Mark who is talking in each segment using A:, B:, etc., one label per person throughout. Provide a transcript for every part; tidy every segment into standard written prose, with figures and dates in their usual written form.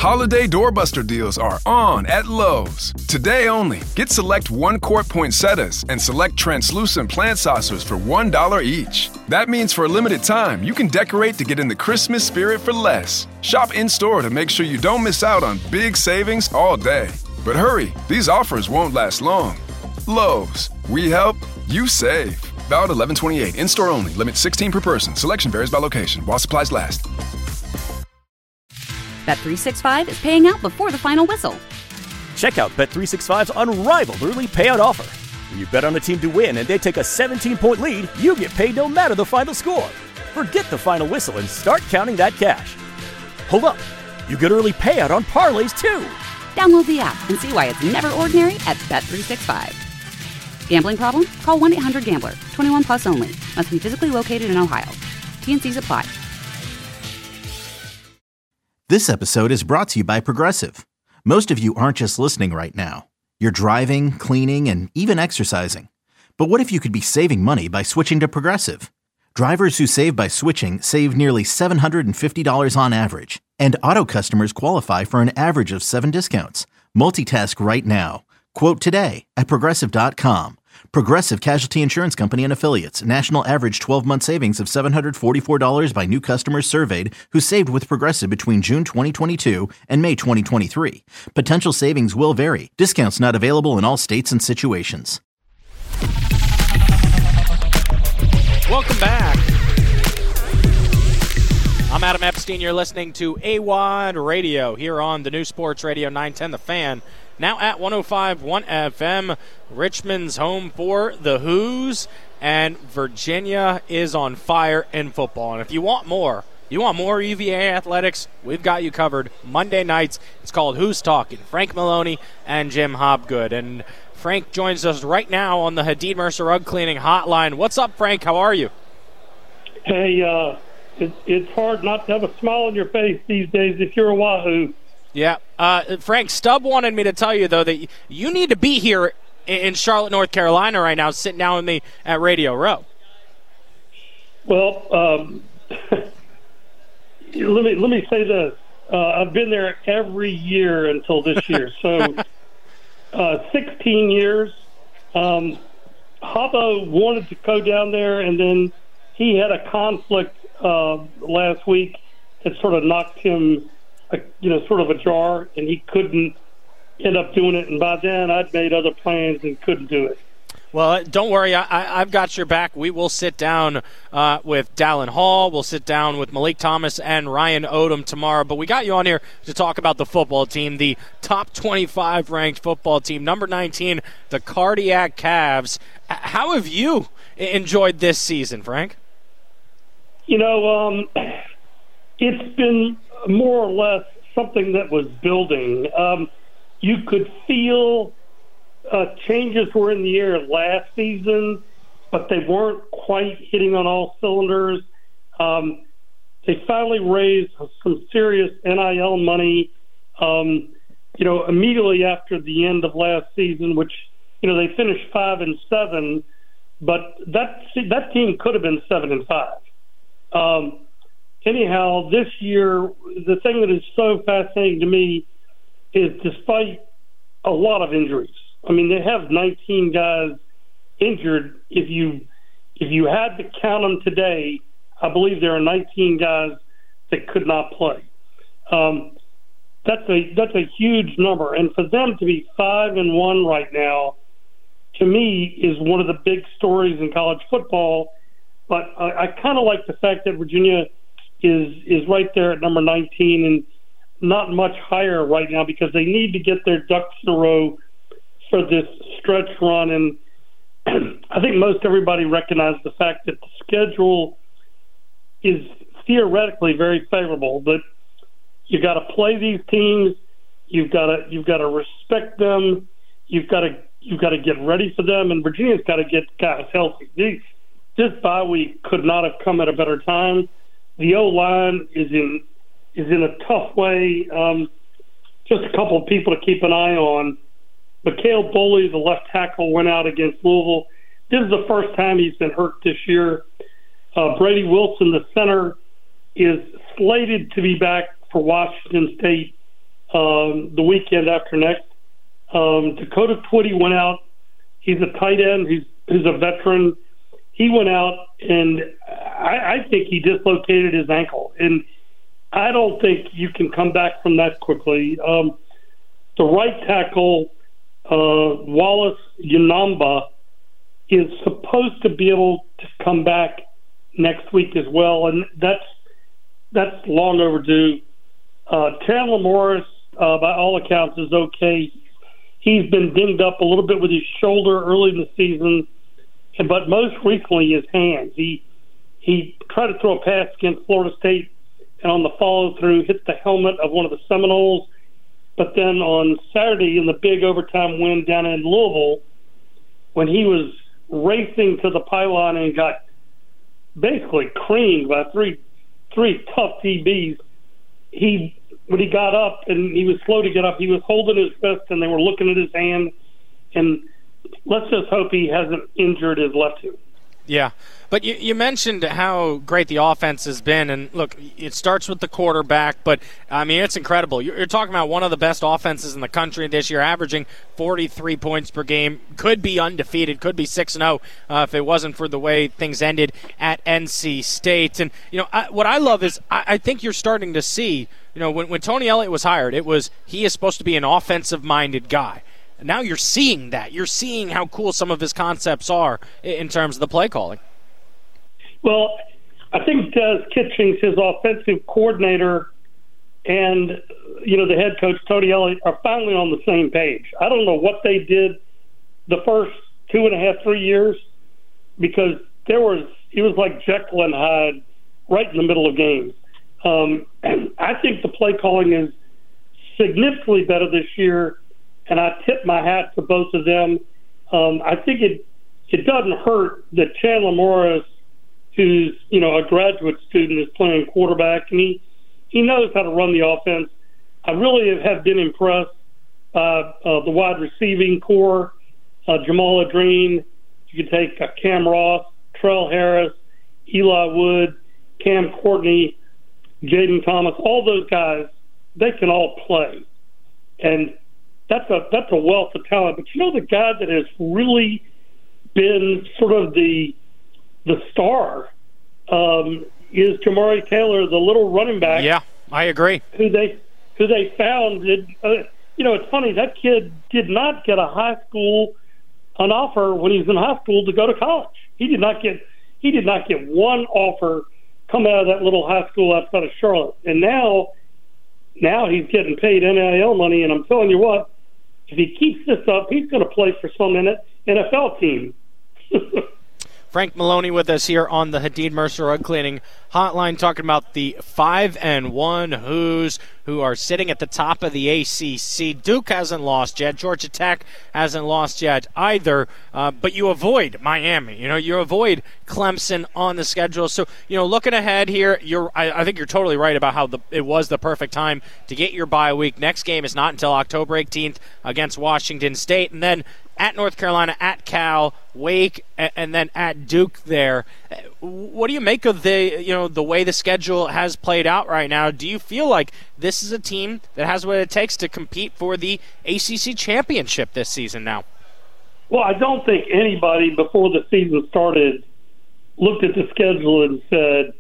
A: Holiday doorbuster deals are on at Lowe's. Today only, get select 1-quart poinsettias and select translucent plant saucers for $1 each. That means for a limited time, you can decorate to get in the Christmas spirit for less. Shop in-store to make sure you don't miss out on big savings all day. But hurry, these offers won't last long. Lowe's, we help, you save. Valid 11/28, in-store only, limit 16 per person. Selection varies by location, while supplies last.
B: Bet365 is paying out before the final whistle.
C: Check out Bet365's unrivaled early payout offer. When you bet on a team to win and they take a 17-point lead, you get paid no matter the final score. Forget the final whistle and start counting that cash. Hold up, you get early payout on parlays too.
B: Download the app and see why it's never ordinary at Bet365. Gambling problem? Call 1-800-GAMBLER. 21 plus only. Must be physically located in Ohio. T&Cs apply.
D: This episode is brought to you by Progressive. Most of you aren't just listening right now. You're driving, cleaning, and even exercising. But what if you could be saving money by switching to Progressive? Drivers who save by switching save nearly $750 on average. And auto customers qualify for an average of 7 discounts. Multitask right now. Quote today at Progressive.com. Progressive Casualty Insurance Company and Affiliates. National average 12-month savings of $744 by new customers surveyed who saved with Progressive between June 2022 and May 2023. Potential savings will vary. Discounts not available in all states and situations.
E: Welcome back. I'm Adam Epstein. You're listening to AWOD Radio here on the new Sports Radio 910 The Fan. Now at 105.1 FM, Richmond's home for the Hoos, and Virginia is on fire in football. And if you want more UVA athletics, we've got you covered. Monday nights, it's called Who's Talking. Frank Maloney and Jim Hobgood. And Frank joins us right now on the Hadid Mercer Rug Cleaning Hotline. What's up, Frank? How are you?
F: Hey, it's hard not to have a smile on your face these days if you're a Wahoo.
E: Yeah. Frank, Stubb wanted me to tell you, though, that you need to be here in Charlotte, North Carolina right now, sitting down with me at Radio Row.
F: Well, let me say this. I've been there every year until this year. So 16 years. Habbo wanted to go down there, and then he had a conflict last week that sort of knocked him sort of ajar, and he couldn't end up doing it. And by then, I'd made other plans and couldn't do it.
E: Well, don't worry. I've got your back. We will sit down with Dallin Hall. We'll sit down with Malik Thomas and Ryan Odom tomorrow. But we got you on here to talk about the football team, the top 25 ranked football team, number 19, the Cardiac Cavs. How have you enjoyed this season, Frank?
F: It's been more or less something that was building. You could feel changes were in the air last season, but they weren't quite hitting on all cylinders. They finally raised some serious NIL money, immediately after the end of last season, which, they finished 5-7, but that team could have been 7-5. Anyhow, this year, the thing that is so fascinating to me is despite a lot of injuries, I mean, they have 19 guys injured. If you had to count them today, I believe there are 19 guys that could not play. That's a huge number, and for them to be 5-1 right now, to me, is one of the big stories in college football. But I kind of like the fact that Virginia is right there at number 19 and not much higher right now because they need to get their ducks in a row for this stretch run. And I think most everybody recognizes the fact that the schedule is theoretically very favorable, but you got to play these teams. You've got to respect them. You've got to get ready for them, and Virginia's got to get guys healthy. This bye week could not have come at a better time. The O-line is in a tough way. Just a couple of people to keep an eye on. Mikhail Boley, the left tackle, went out against Louisville. This is the first time he's been hurt this year. Brady Wilson, the center, is slated to be back for Washington State the weekend after next. Dakota Twitty went out. He's a tight end. He's a veteran. He went out, and I think he dislocated his ankle. And I don't think you can come back from that quickly. The right tackle, Wallace Yanamba, is supposed to be able to come back next week as well, and that's long overdue. Chandler Morris, by all accounts, is okay. He's been dinged up a little bit with his shoulder early in the season, but most recently his hands. He tried to throw a pass against Florida State, and on the follow-through hit the helmet of one of the Seminoles. But then on Saturday in the big overtime win down in Louisville, when he was racing to the pylon and got basically creamed by three tough DBs, when he got up and he was slow to get up, he was holding his fist and they were looking at his hand. And let's just hope he hasn't injured his left hand.
E: Yeah, but you mentioned how great the offense has been, and look, it starts with the quarterback, but, I mean, it's incredible. You're talking about one of the best offenses in the country this year, averaging 43 points per game, could be undefeated, could be 6-0 if it wasn't for the way things ended at NC State. And, what I love is I think you're starting to see, when Tony Elliott was hired, he is supposed to be an offensive-minded guy. Now you're seeing that. You're seeing how cool some of his concepts are in terms of the play calling.
F: Well, I think Des Kitchings, his offensive coordinator, and, the head coach, Tony Elliott, are finally on the same page. I don't know what they did the first 2.5, 3 years, because it was like Jekyll and Hyde right in the middle of games. And I think the play calling is significantly better this year, and I tip my hat to both of them. I think it doesn't hurt that Chandler Morris, who's a graduate student, is playing quarterback, and he knows how to run the offense. I really have been impressed by the wide receiving core. Jamal Adreen, you could take Cam Ross, Trell Harris, Eli Wood, Cam Courtney, Jaden Thomas. All those guys, they can all play, and that's a wealth of talent. But the guy that has really been sort of the star is Jamari Taylor, the little running back.
E: Yeah, I agree.
F: Who they found. It's funny, that kid did not get an offer when he was in high school to go to college. He did not get one offer come out of that little high school outside of Charlotte. And now he's getting paid NIL money, and I'm telling you what, if he keeps this up, he's going to play for some NFL team.
E: Frank Maloney with us here on the Hadid Mercer Rug Cleaning Hotline, talking about the 5-1 Hoos, who are sitting at the top of the ACC. Duke hasn't lost yet. Georgia Tech hasn't lost yet either. But you avoid Miami. You avoid Clemson on the schedule. So, looking ahead here, I think you're totally right about how it was the perfect time to get your bye week. Next game is not until October 18th against Washington State, and then at North Carolina, at Cal, Wake, and then at Duke there. What do you make of the way the schedule has played out right now? Do you feel like this is a team that has what it takes to compete for the ACC championship this season now?
F: Well, I don't think anybody before the season started looked at the schedule and said,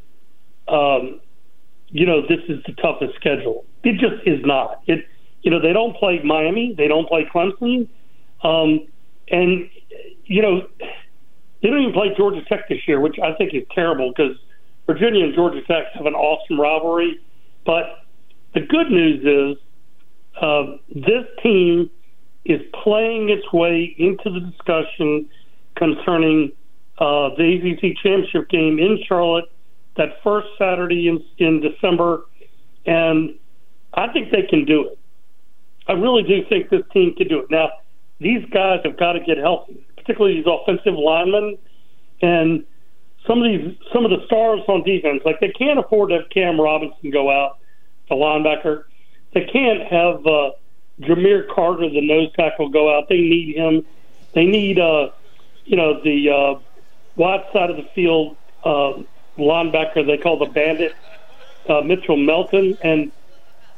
F: this is the toughest schedule. It just is not. They don't play Miami. They don't play Clemson. And they don't even play Georgia Tech this year, which I think is terrible because Virginia and Georgia Tech have an awesome rivalry. But the good news is this team is playing its way into the discussion concerning the ACC championship game in Charlotte that first Saturday in December. And I think they can do it. I really do think this team can do it. Now, these guys have got to get healthy, particularly these offensive linemen and some of the stars on defense. Like, they can't afford to have Cam Robinson go out, the linebacker. They can't have Jameer Carter, the nose tackle, go out. They need him. They need the wide side of the field linebacker they call the Bandit, Mitchell Melton. And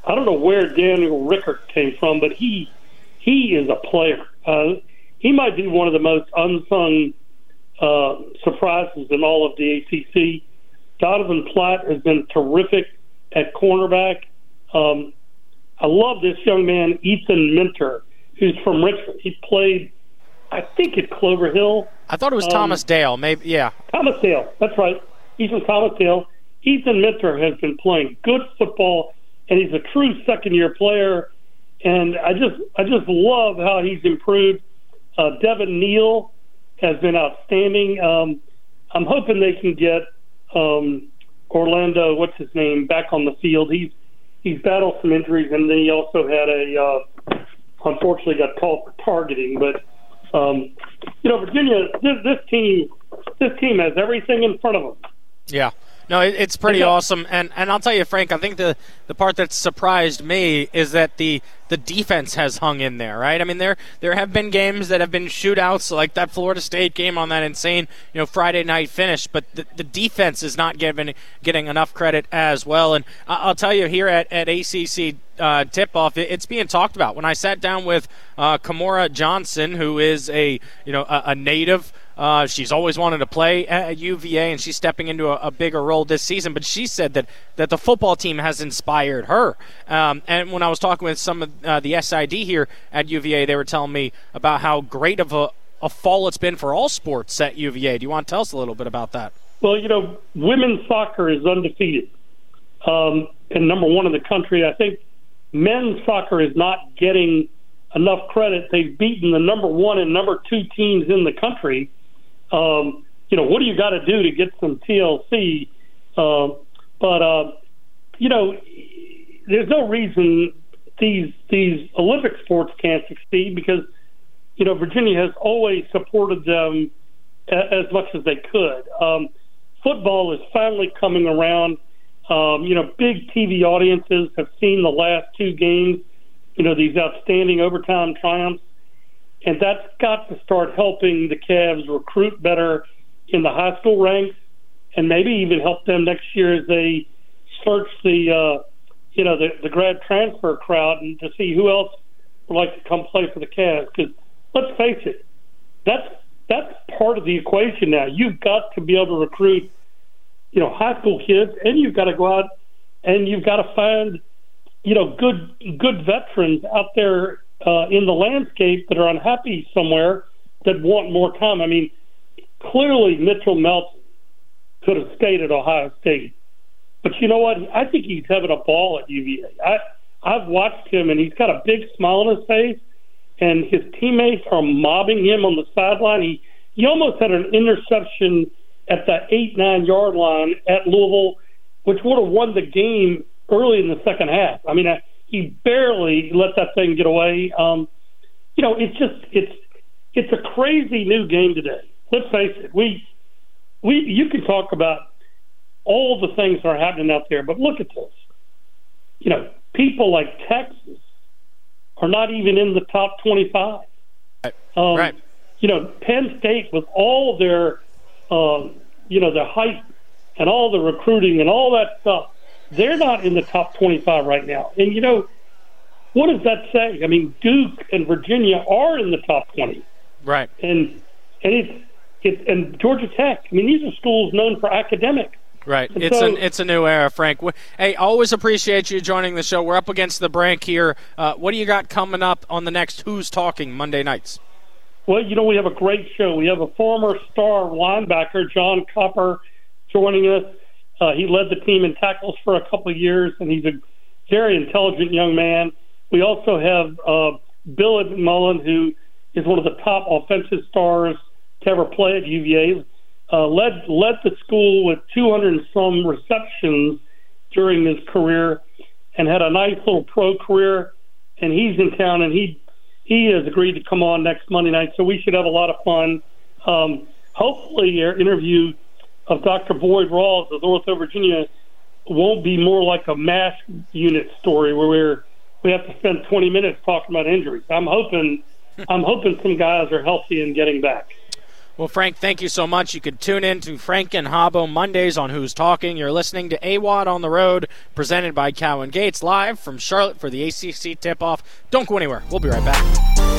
F: I don't know where Daniel Rickert came from, but he is a player. He might be one of the most unsung surprises in all of the ACC. Donovan Platt has been terrific at cornerback. I love this young man, Ethan Minter, who's from Richmond. He played, I think, at Clover Hill.
E: I thought it was Thomas Dale. Maybe, yeah.
F: Thomas Dale, that's right. He's from Thomas Dale. Ethan Minter has been playing good football, and he's a true second-year player. And I just love how he's improved. Devin Neal has been outstanding. I'm hoping they can get Orlando, what's his name, back on the field. He's battled some injuries, and then he also had unfortunately got called for targeting. But Virginia, this team has everything in front of them.
E: Yeah. No, it's pretty awesome. And I'll tell you, Frank, I think the part that surprised me is that the defense has hung in there, right? I mean, there have been games that have been shootouts, like that Florida State game on that insane, Friday night finish, but the defense is not getting enough credit as well. And I'll tell you, here at ACC tip-off, it's being talked about. When I sat down with Kamora Johnson, who is a native. She's always wanted to play at UVA, and she's stepping into a bigger role this season. But she said that the football team has inspired her. And when I was talking with some of the SID here at UVA, they were telling me about how great of a fall it's been for all sports at UVA. Do you want to tell us a little bit about that?
F: Well, women's soccer is undefeated, and number one in the country. I think men's soccer is not getting enough credit. They've beaten the number one and number two teams in the country. What do you got to do to get some TLC? There's no reason these Olympic sports can't succeed because, Virginia has always supported them as much as they could. Football is finally coming around. Big TV audiences have seen the last two games, these outstanding overtime triumphs. And that's got to start helping the Cavs recruit better in the high school ranks, and maybe even help them next year as they search the grad transfer crowd and to see who else would like to come play for the Cavs. Because let's face it, that's part of the equation now. You've got to be able to recruit, high school kids, and you've got to go out and you've got to find, good veterans out there in the landscape that are unhappy somewhere that want more time. I mean, clearly Mitchell Melton could have stayed at Ohio State. But you know what? I think he's having a ball at UVA. I've watched him, and he's got a big smile on his face, and his teammates are mobbing him on the sideline. He almost had an interception at the 8-9 yard line at Louisville, which would have won the game early in the second half. I mean, he barely let that thing get away. It's a crazy new game today. Let's face it. You can talk about all the things that are happening out there, but look at this. People like Texas are not even in the top 25.
E: Right.
F: Penn State with all their, their hype and all the recruiting and all that stuff, they're not in the top 25 right now. And, what does that say? I mean, Duke and Virginia are in the top 20.
E: Right.
F: And and Georgia Tech. I mean, these are schools known for academics.
E: Right. It's a new era, Frank. Hey, always appreciate you joining the show. We're up against the break here. What do you got coming up on the next Who's Talking Monday nights?
F: Well, we have a great show. We have a former star linebacker, John Copper, joining us. He led the team in tackles for a couple of years, and he's a very intelligent young man. We also have Bill McMullen, who is one of the top offensive stars to ever play at UVA. Led the school with 200 and some receptions during his career, and had a nice little pro career. And he's in town, and he has agreed to come on next Monday night, so we should have a lot of fun. Hopefully, our interview of Dr. Boyd Rawls of North Virginia won't be more like a mass unit story where we have to spend 20 minutes talking about injuries. I'm hoping some guys are healthy and getting back.
E: Well, Frank, thank you so much. You could tune in to Frank and Habbo Mondays on Who's Talking. You're listening to AWOD on the Road, presented by Cowan Gates, live from Charlotte for the ACC tip-off. Don't go anywhere. We'll be right back.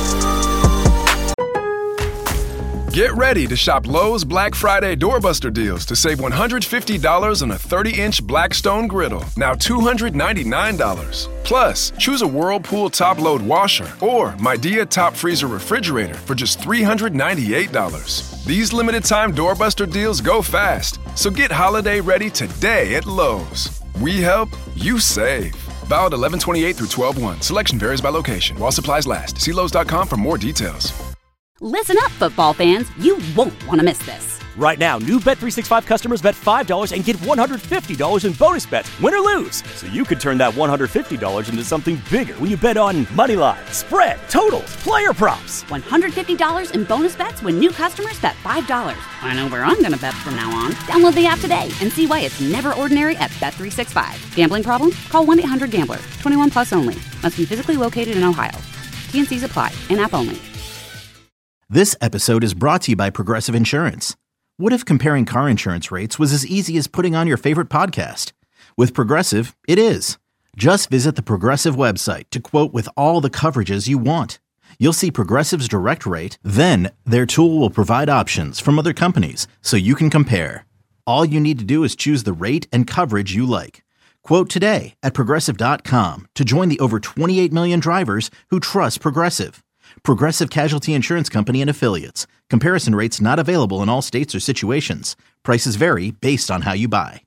A: Get ready to shop Lowe's Black Friday doorbuster deals to save $150 on a 30-inch Blackstone griddle, now $299. Plus, choose a Whirlpool top-load washer or Midea top freezer refrigerator for just $398. These limited-time doorbuster deals go fast, so get holiday ready today at Lowe's. We help, you save. Valid 11/28 through 12/1. Selection varies by location. While supplies last. See Lowe's.com for more details.
B: Listen up, football fans. You won't want to miss this.
C: Right now, new Bet365 customers bet $5 and get $150 in bonus bets, win or lose. So you could turn that $150 into something bigger when you bet on money line, spread, totals, player props.
B: $150 in bonus bets when new customers bet $5. I know where I'm going to bet from now on. Download the app today and see why it's never ordinary at Bet365. Gambling problem? Call 1-800-GAMBLER. 21 plus only. Must be physically located in Ohio. T&Cs apply. In-app only.
D: This episode is brought to you by Progressive Insurance. What if comparing car insurance rates was as easy as putting on your favorite podcast? With Progressive, it is. Just visit the Progressive website to quote with all the coverages you want. You'll see Progressive's direct rate, then their tool will provide options from other companies so you can compare. All you need to do is choose the rate and coverage you like. Quote today at Progressive.com to join the over 28 million drivers who trust Progressive. Progressive Casualty Insurance Company and Affiliates. Comparison rates not available in all states or situations. Prices vary based on how you buy.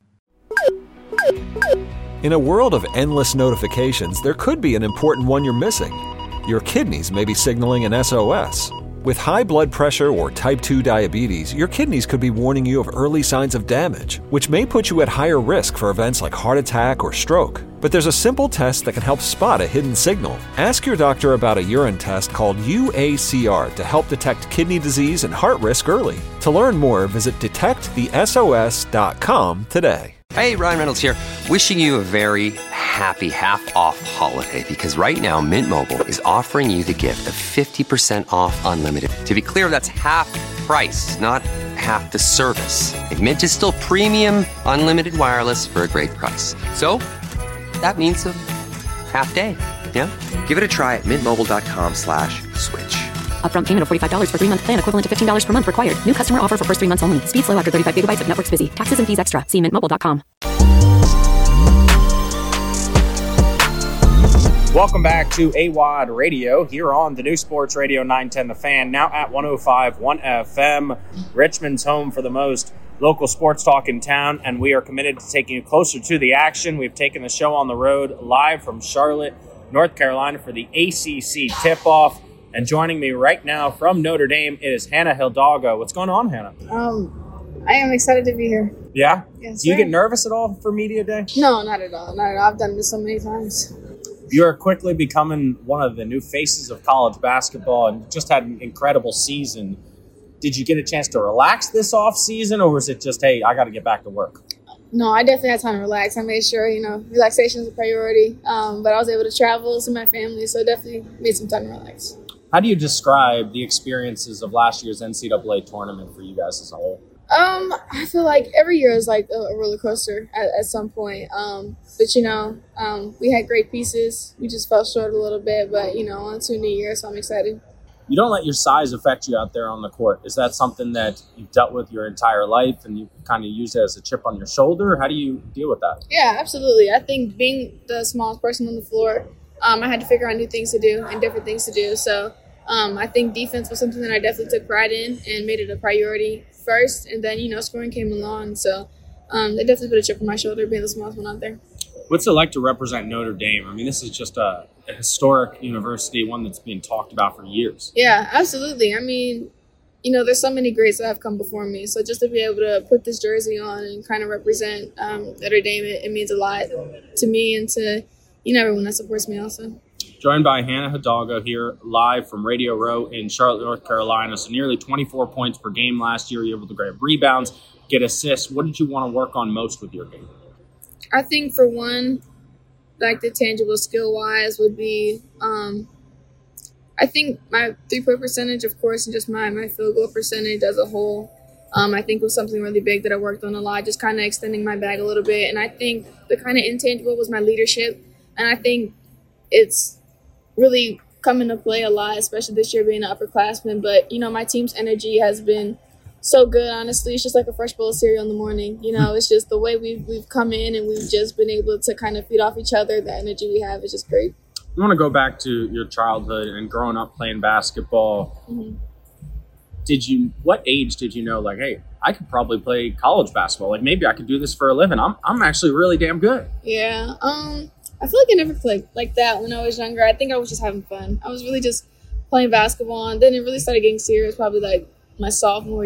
G: In a world of endless notifications, there could be an important one you're missing. Your kidneys may be signaling an SOS. With high blood pressure or type 2 diabetes, your kidneys could be warning you of early signs of damage, which may put you at higher risk for events like heart attack or stroke. But there's a simple test that can help spot a hidden signal. Ask your doctor about a urine test called UACR to help detect kidney disease and heart risk early. To learn more, visit detectthesos.com today.
H: Hey, Ryan Reynolds here, wishing you a very happy half-off holiday, because right now Mint Mobile is offering you the gift of 50% off unlimited. To be clear, that's half price, not half the service. And Mint is still premium unlimited wireless for a great price. So that means a half day, yeah? Give it a try at mintmobile.com/switch.
I: Upfront payment of $45 for 3-month plan, equivalent to $15 per month required. New customer offer for first 3 months only. Speed slow after 35 gigabytes if network's busy. Taxes and fees extra. See mintmobile.com.
E: Welcome back to AWOD Radio here on the new Sports Radio 910 The Fan, now at 105.1 FM, Richmond's home for the most local sports talk in town, and we are committed to taking you closer to the action. We've taken the show on the road live from Charlotte, North Carolina for the ACC tip-off. And joining me right now from Notre Dame is Hannah Hidalgo. What's going on, Hannah?
J: I am excited to be here.
E: Yeah?
J: Yes,
E: Do you
J: sir.
E: get nervous at all for Media Day?
J: No, not at all. Not at all. I've done this so many times.
E: You are quickly becoming one of the new faces of college basketball and just had an incredible season. Did you get a chance to relax this off season, or was it just, hey, I got to get back to work?
J: No, I definitely had time to relax. I made sure, relaxation is a priority. But I was able to travel, see my family, so definitely made some time to relax.
E: How do you describe the experiences of last year's NCAA tournament for you guys as a whole?
J: I feel like every year is like a roller coaster at some point. But we had great pieces. We just fell short a little bit, but on to a new year, so I'm excited.
E: You don't let your size affect you out there on the court. Is that something that you've dealt with your entire life and you kind of use it as a chip on your shoulder? How do you deal with that?
J: Yeah, absolutely. I think being the smallest person on the floor, I had to figure out new things to do and different things to do. So I think defense was something that I definitely took pride in and made it a priority first. And then, scoring came along. So they definitely put a chip on my shoulder being the smallest one out there.
E: What's it like to represent Notre Dame? I mean, this is just a historic university, one that's being talked about for years.
J: Yeah, absolutely. I mean, there's so many greats that have come before me. So just to be able to put this jersey on and kind of represent Notre Dame, it means a lot to me and to everyone that supports me also.
E: Joined by Hannah Hidalgo here live from Radio Row in Charlotte, North Carolina. So nearly 24 points per game last year. You're able to grab rebounds, get assists. What did you want to work on most with your game?
J: I think for one, like the tangible skill-wise would be I I think my 3-point percentage, of course, and just my field goal percentage as a whole, I think was something really big that I worked on a lot, just kind of extending my bag a little bit. And I think the kind of intangible was my leadership. And I think it's really come into play a lot, especially this year being an upperclassman. But, my team's energy has been so good, honestly. It's just like a fresh bowl of cereal in the morning. It's just the way we've come in and we've just been able to kind of feed off each other. The energy we have is just great.
E: I want to go back to your childhood and growing up playing basketball.
J: Mm-hmm.
E: What age did you know, like, hey, I could probably play college basketball. Like, maybe I could do this for a living. I'm actually really damn good.
J: Yeah. I feel like I never played like that when I was younger. I think I was just having fun. I was really just playing basketball, and then it really started getting serious probably like my sophomore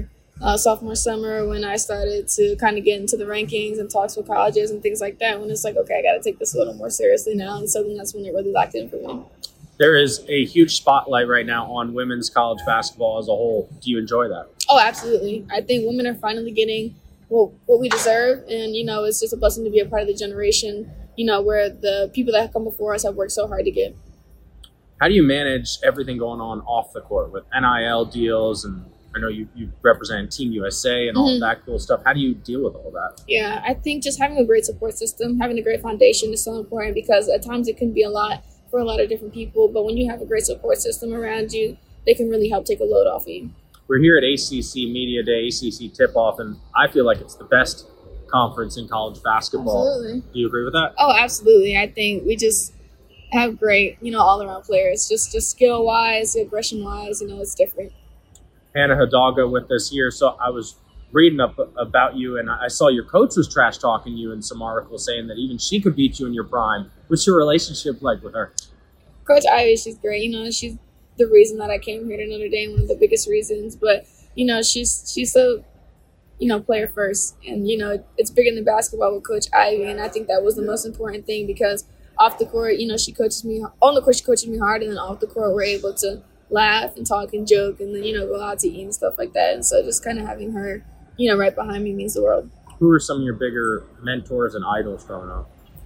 J: summer, when I started to kind of get into the rankings and talks with colleges and things like that, when it's like, okay, I got to take this a little more seriously now. And so then that's when it really locked in for me.
E: There is a huge spotlight right now on women's college basketball as a whole. Do you enjoy that?
J: Oh, absolutely. I think women are finally getting what we deserve. And, it's just a blessing to be a part of the generation, where the people that have come before us have worked so hard to get.
E: How do you manage everything going on off the court with NIL deals? And I know you represent Team USA and all of that cool stuff. How do you deal with all that?
J: Yeah, I think just having a great support system, having a great foundation is so important, because at times it can be a lot for a lot of different people. But when you have a great support system around you, they can really help take a load off of you.
E: We're here at ACC Media Day, ACC Tip-Off, and I feel like it's the best conference in college basketball.
J: Absolutely.
E: Do you agree with that?
J: Oh, absolutely. I think we just have great, all-around players. Just skill-wise, aggression-wise, it's different.
E: Hannah Hidalgo with us here. So I was reading up about you, and I saw your coach was trash-talking you in some articles, saying that even she could beat you in your prime. What's your relationship like with her?
J: Coach Ivy, she's great. She's the reason that I came here to Notre Dame, one of the biggest reasons. But, she's so, player first. And, it's bigger than basketball with Coach Ivy. And I think that was the most important thing, because off the court, she coaches me. On the court, she coaches me hard. And then off the court, we're able to laugh and talk and joke and then, go out to eat and stuff like that. And so just kind of having her, right behind me means the world.
E: Who are some of your bigger mentors and idols growing up?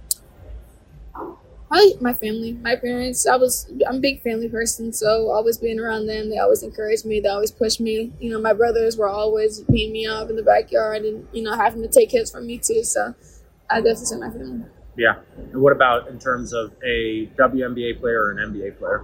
J: Probably my family, my parents. I'm a big family person, so always being around them, they always encourage me, they always push me. My brothers were always beating me up in the backyard and, having to take hits from me too. So I definitely say my family.
E: Yeah. And what about in terms of a WNBA player or an NBA player?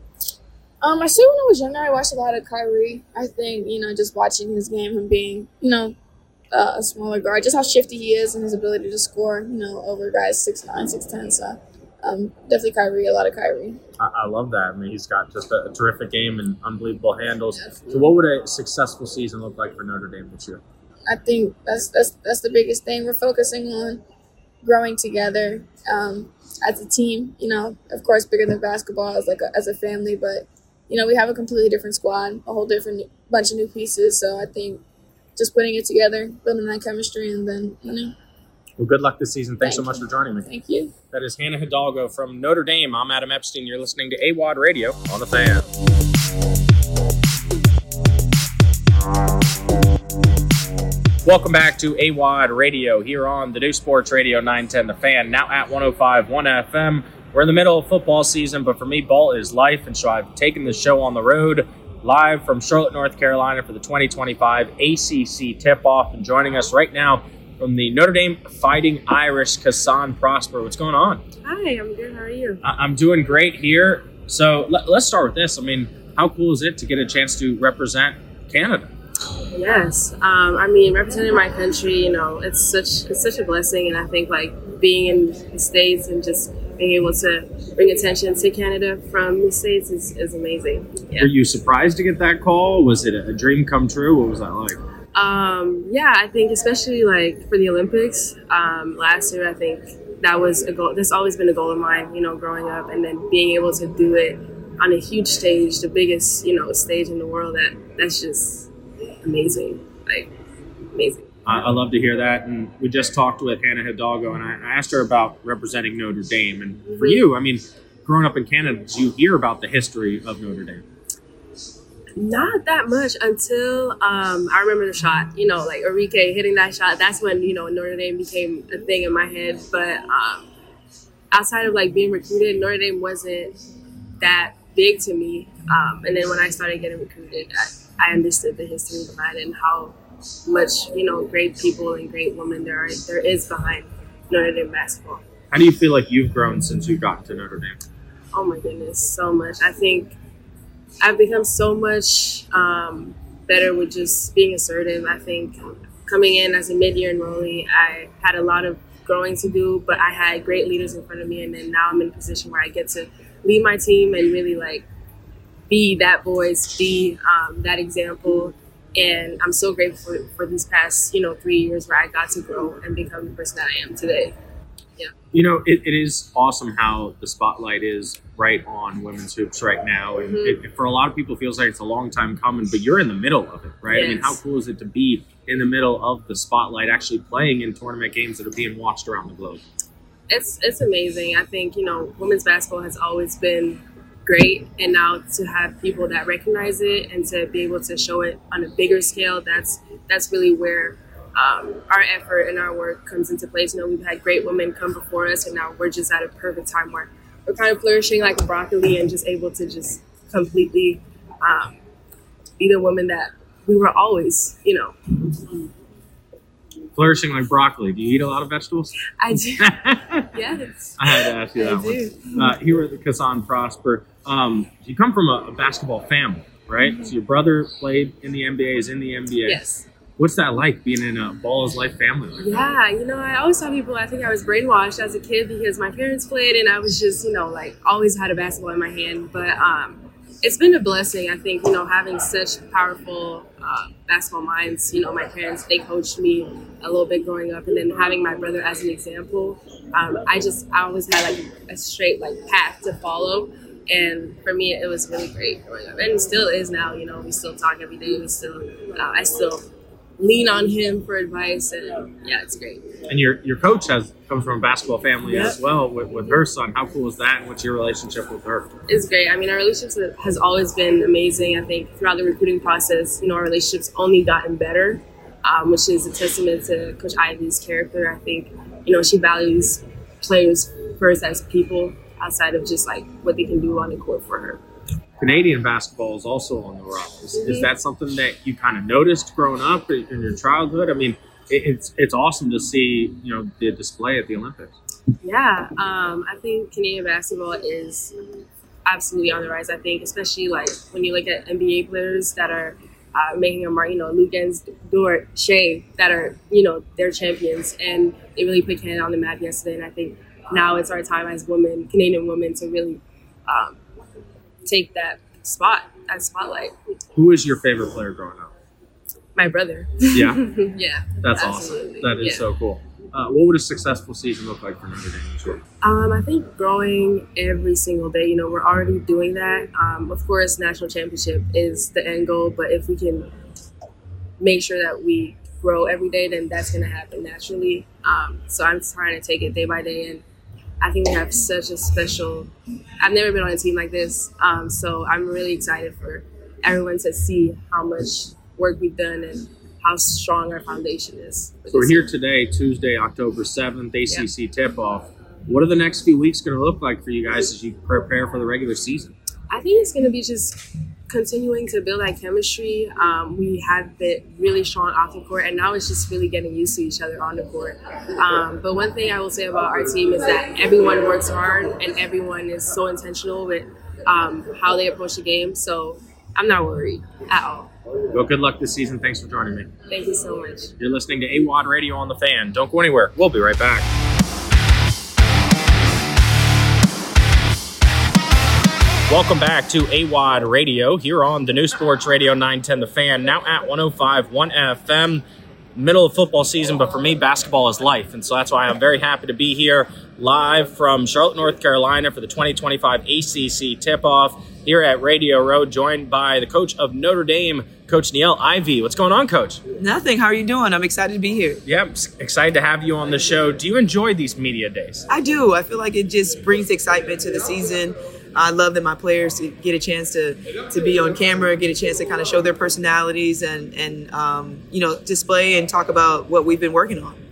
J: I still, when I was younger, I watched a lot of Kyrie. I think, just watching his game, him being, a smaller guard, just how shifty he is and his ability to score, over guys 6'9", 6'10". So definitely Kyrie, a lot of Kyrie.
E: I love that. I mean, he's got just a terrific game and unbelievable handles.
J: Definitely.
E: So what would a successful season look like for Notre Dame this year?
J: I think that's the biggest thing. We're focusing on growing together as a team, of course, bigger than basketball as a family, but we have a completely different squad, a whole different bunch of new pieces. So I think just putting it together, building that chemistry, and then,
E: Well, good luck this season. Thanks so much for joining me.
J: Thank you.
E: That is Hannah Hidalgo from Notre Dame. I'm Adam Epstein. You're listening to AWOD Radio on The Fan. Welcome back to AWOD Radio here on the new Sports Radio 910 The Fan, now at 105.1 FM. We're in the middle of football season, but for me, ball is life, and so I've taken the show on the road live from Charlotte, North Carolina for the 2025 ACC Tip-Off. And joining us right now from the Notre Dame Fighting Irish, Kassan Prosper. What's going on?
K: Hi, I'm good. How are you?
E: I'm doing great here. So let's start with this. I mean, how cool is it to get a chance to represent Canada?
K: Yes. Representing my country, it's such a blessing. And I think, being in the States and just being able to bring attention to Canada from the States is amazing. Yeah.
E: Were you surprised to get that call? Was it a dream come true? What was that like?
K: I think especially for the Olympics last year, I think that was a goal. That's always been a goal of mine, growing up, and then being able to do it on a huge stage, the biggest, stage in the world. That's just amazing, amazing.
E: I love to hear that. And we just talked with Hannah Hidalgo, and I asked her about representing Notre Dame. And for you, growing up in Canada, did you hear about the history of Notre Dame?
K: Not that much until I remember the shot, Enrique hitting that shot. That's when, Notre Dame became a thing in my head. But outside of being recruited, Notre Dame wasn't that big to me. And then when I started getting recruited, I understood the history behind it and how much, great people and great women there is behind Notre Dame basketball.
E: How do you feel like you've grown since you've gotten to Notre Dame?
K: Oh my goodness, so much. I think I've become so much better with just being assertive. I think coming in as a mid-year enrollee, I had a lot of growing to do, but I had great leaders in front of me, and then now I'm in a position where I get to lead my team and really be that voice, be that example. And I'm so grateful for these past 3 years where I got to grow and become the person that I am today. Yeah.
E: It is awesome how the spotlight is right on women's hoops right now. And it, for a lot of people, it feels like it's a long time coming, but you're in the middle of it, right? Yes. I mean, how cool is it to be in the middle of the spotlight, actually playing in tournament games that are being watched around the globe?
K: It's amazing. I think, women's basketball has always been great. And now to have people that recognize it and to be able to show it on a bigger scale, that's really where our effort and our work comes into place. We've had great women come before us, and now we're just at a perfect time where we're kind of flourishing like a broccoli and just able to just completely be the woman that we were always,
E: Flourishing like broccoli. Do you eat a lot of vegetables?
K: I do. Yes.
E: I had to ask you that one. Here at the Kazan Prosper, you come from a basketball family, right? So your brother played in the NBA, is in the NBA.
K: Yes.
E: What's that like, being in a ball is life family like that?
K: Yeah, I always tell people I think I was brainwashed as a kid because my parents played and I was just, always had a basketball in my hand. But it's been a blessing, I think, having such powerful basketball minds. My parents, they coached me a little bit growing up, and then having my brother as an example, I always had a straight path to follow. And for me, it was really great growing up, and it still is now. We still talk every day. I still lean on him for advice, and yeah, it's great.
E: And your coach comes from a basketball family as well with her son. How cool is that, and what's your relationship with her?
K: It's great. I mean, our relationship has always been amazing. I think throughout the recruiting process, our relationship's only gotten better, which is a testament to Coach Ivy's character. I think, she values players first as people outside of just what they can do on the court for her.
E: Canadian basketball is also on the rise. Mm-hmm. Is that something that you kind of noticed growing up in your childhood? I mean, it's awesome to see, the display at the Olympics.
K: Yeah, I think Canadian basketball is absolutely on the rise. I think, especially when you look at NBA players that are making a mark, Lugans, Dort, Shea, that are, they're champions, and they really put Canada on the map yesterday. And I think now it's our time as women, Canadian women, to really take that spotlight.
E: Who is your favorite player growing up?
K: My brother.
E: Yeah?
K: Yeah.
E: That's absolutely awesome. That is so cool. What would a successful season look like for Notre Dame this year?
K: I think growing every single day. We're already doing that. Of course, national championship is the end goal, but if we can make sure that we grow every day, then that's going to happen naturally. So I'm trying to take it day by day, and I think we have such a special – I've never been on a team like this, so I'm really excited for everyone to see how much work we've done and how strong our foundation is.
E: So we're here today, Tuesday, October 7th, ACC tip-off. What are the next few weeks going to look like for you guys as you prepare for the regular season?
K: I think it's going to be just continuing to build that chemistry. We have been really strong off the court, and now it's just really getting used to each other on the court. But one thing I will say about our team is that everyone works hard and everyone is so intentional with how they approach the game. So I'm not worried at all.
E: Well, good luck this season. Thanks for joining me.
K: Thank you so much.
E: You're listening to AWOD Radio on The Fan. Don't go anywhere. We'll be right back. Welcome back to AWOD Radio here on the new Sports Radio 910 The Fan, now at 105.1 FM. Middle of football season, but for me, basketball is life. And so that's why I'm very happy to be here live from Charlotte, North Carolina for the 2025 ACC tip-off here at Radio Row, joined by the coach of Notre Dame, Coach Niele Ivey. What's going on, Coach?
L: Nothing. How are you doing? I'm excited to be here.
E: Yeah, I'm excited to have you on the show. Do you enjoy these media days?
L: I do. I feel like it just brings excitement to the season. I love that my players get a chance to be on camera, get a chance to kind of show their personalities and display and talk about what we've been working on.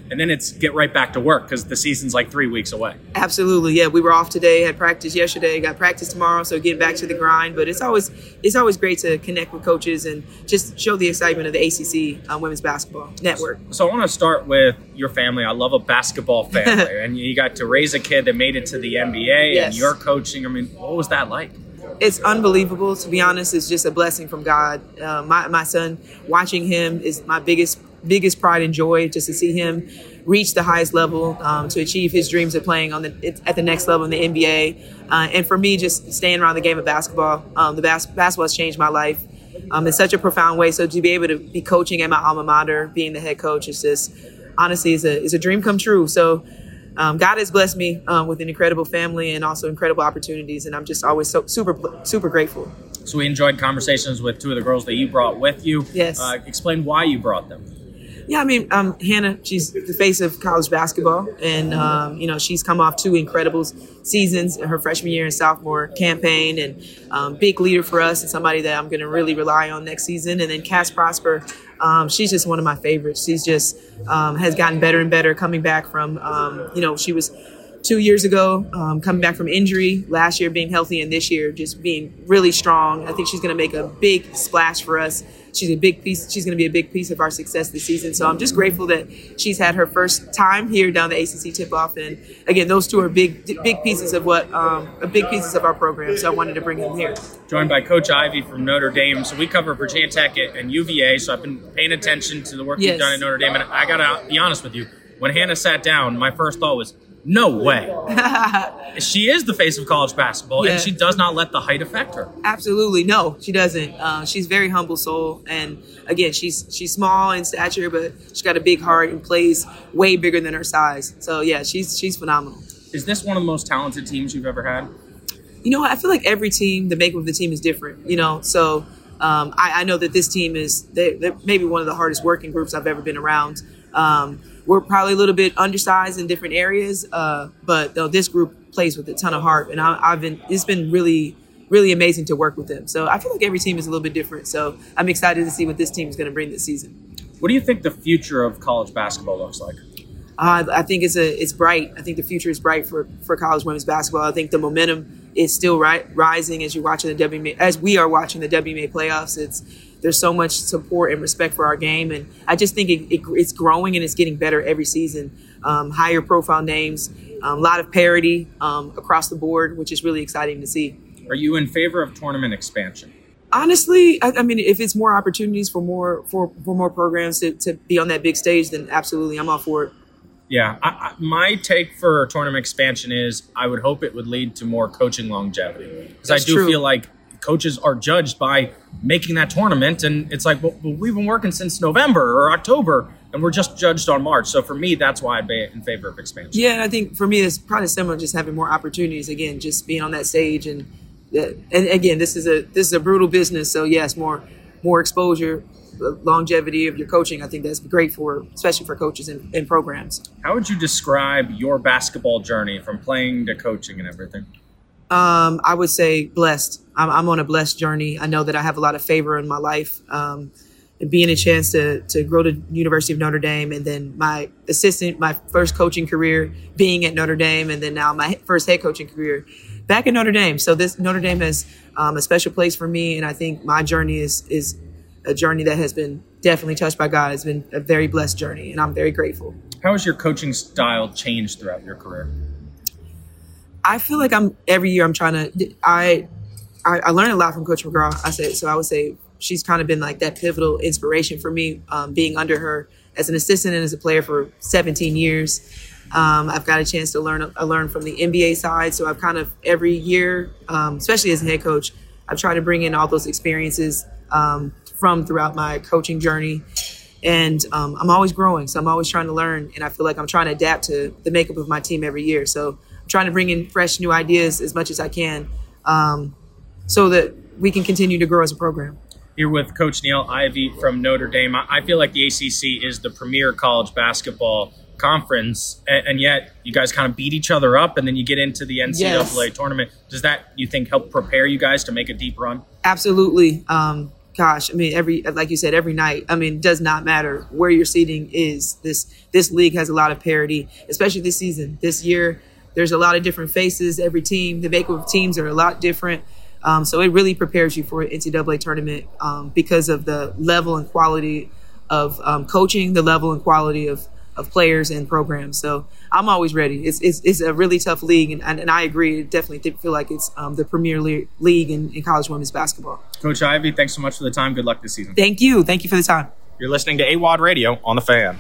M: and then it's get right back to work because the season's like 3 weeks away.
L: Absolutely, yeah. We were off today, had practice yesterday, got practice tomorrow, so getting back to the grind. But it's always great to connect with coaches and just show the excitement of the ACC Women's Basketball Network.
M: So I want to start with your family. I love a basketball family, and you got to raise a kid that made it to the NBA,
L: Yes.
M: and you're coaching. I mean, what was that like?
L: It's unbelievable. To be honest, it's just a blessing from God. My son, watching him is my biggest pride and joy, just to see him reach the highest level, to achieve his dreams of playing at the next level in the NBA. And for me, just staying around the game of basketball, basketball has changed my life in such a profound way. So to be able to be coaching at my alma mater, being the head coach, is just honestly is a dream come true. So God has blessed me with an incredible family and also incredible opportunities, and I'm just always so super grateful.
M: So we enjoyed conversations with two of the girls that you brought with you.
L: Yes.
M: Explain why you brought them.
L: Yeah, I mean, Hannah, she's the face of college basketball, and she's come off 2 incredible seasons in her freshman year and sophomore campaign, and big leader for us and somebody that I'm going to really rely on next season. And then Cass Prosper, she's just one of my favorites. She's just has gotten better and better coming back from, she was 2 years ago coming back from injury, last year being healthy, and this year just being really strong. I think she's going to make a big splash for us. She's a big piece. She's going to be a big piece of our success this season. So I'm just grateful that she's had her first time here down the ACC tip-off. And again, those 2 are big pieces of big pieces of our program. So I wanted to bring them here.
M: Joined by Coach Ivey from Notre Dame. So we cover Virginia Tech and UVA. So I've been paying attention to the work you've done at Notre Dame. And I got to be honest with you. When Hannah sat down, my first thought was, no way. She is the face of college basketball, and she does not let the height affect her.
L: Absolutely. No, she doesn't. She's a very humble soul. And again, she's small in stature, but she's got a big heart and plays way bigger than her size. So yeah, she's phenomenal.
M: Is this one of the most talented teams you've ever had?
L: I feel like every team, the makeup of the team is different, So I know that this team they're maybe one of the hardest working groups I've ever been around. We're probably a little bit undersized in different areas, but this group plays with a ton of heart, and it's been really, really amazing to work with them. So I feel like every team is a little bit different. So I'm excited to see what this team is going to bring this season.
M: What do you think the future of college basketball looks like?
L: I think it's bright. I think the future is bright for college women's basketball. I think the momentum is still rising as we are watching the WNBA playoffs. There's so much support and respect for our game, and I just think it's growing and it's getting better every season. Higher profile names, a lot of parity across the board, which is really exciting to see.
M: Are you in favor of tournament expansion?
L: Honestly, I mean, if it's more opportunities for more programs to be on that big stage, then absolutely, I'm all for it.
M: Yeah, my take for tournament expansion is I would hope it would lead to more coaching longevity, because I do feel like coaches are judged by making that tournament, and it's like, well, we've been working since November or October, and we're just judged on March. So for me, that's why I'd be in favor of expansion. Yeah,
L: and I think for me, it's probably similar, just having more opportunities. Again, just being on that stage, and again, this is a brutal business. So yes, more exposure, longevity of your coaching. I think that's great especially for coaches and programs.
M: How would you describe your basketball journey from playing to coaching and everything?
L: I would say blessed. I'm on a blessed journey. I know that I have a lot of favor in my life. And being a chance to grow to University of Notre Dame, and then my first coaching career being at Notre Dame, and then now my first head coaching career back at Notre Dame. So this Notre Dame has a special place for me, and I think my journey is a journey that has been definitely touched by God. It's been a very blessed journey, and I'm very grateful.
M: How has your coaching style changed throughout your career?
L: I feel like every year I'm trying to. I learned a lot from Coach McGraw. I would say she's kind of been like that pivotal inspiration for me, being under her as an assistant and as a player for 17 years. I've got a chance to learn from the NBA side. So I've kind of every year, especially as a head coach, I've tried to bring in all those experiences from throughout my coaching journey. And I'm always growing. So I'm always trying to learn. And I feel like I'm trying to adapt to the makeup of my team every year. So I'm trying to bring in fresh new ideas as much as I can so that we can continue to grow as a program.
M: Here with Coach Niele Ivey from Notre Dame. I feel like the ACC is the premier college basketball conference, and yet you guys kind of beat each other up, and then you get into the NCAA tournament. Does that, you think, help prepare you guys to make a deep run?
L: Absolutely. gosh, I mean, like you said, every night, I mean, it does not matter where your seating is. This league has a lot of parity, especially this season. This year, there's a lot of different faces. Every team, the makeup of teams are a lot different. So it really prepares you for an NCAA tournament because of the level and quality of coaching, the level and quality of players and programs. So I'm always ready. It's a really tough league, and I agree. I definitely feel like it's the premier league in college women's basketball.
M: Coach Ivey, thanks so much for the time. Good luck this season.
L: Thank you. Thank you for the time.
M: You're listening to AWOD Radio on The Fan.